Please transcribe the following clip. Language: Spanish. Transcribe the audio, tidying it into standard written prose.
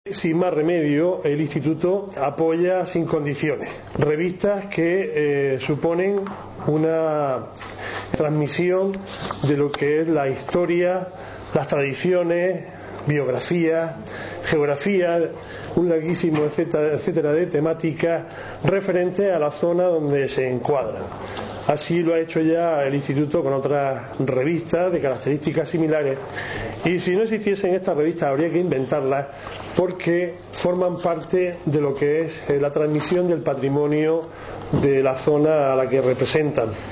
Sin más remedio, el Instituto apoya sin condiciones revistas que suponen una transmisión de lo que es la historia, las tradiciones, biografías, geografía, un larguísimo etcétera de temáticas referentes a la zona donde se encuadran. Así lo ha hecho ya el Instituto con otras revistas de características similares, y si no existiesen estas revistas habría que inventarlas, porque forman parte de lo que es la transmisión del patrimonio de la zona a la que representan.